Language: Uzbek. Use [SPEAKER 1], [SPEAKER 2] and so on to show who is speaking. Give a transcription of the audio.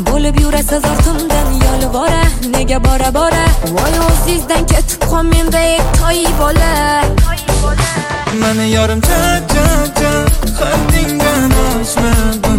[SPEAKER 1] bo'lib yurasiz ortimdan yolvora, nega bora voy o'zingizdan ketib qol menda toy bola.
[SPEAKER 2] Mani yorim cha haddingdan oshma.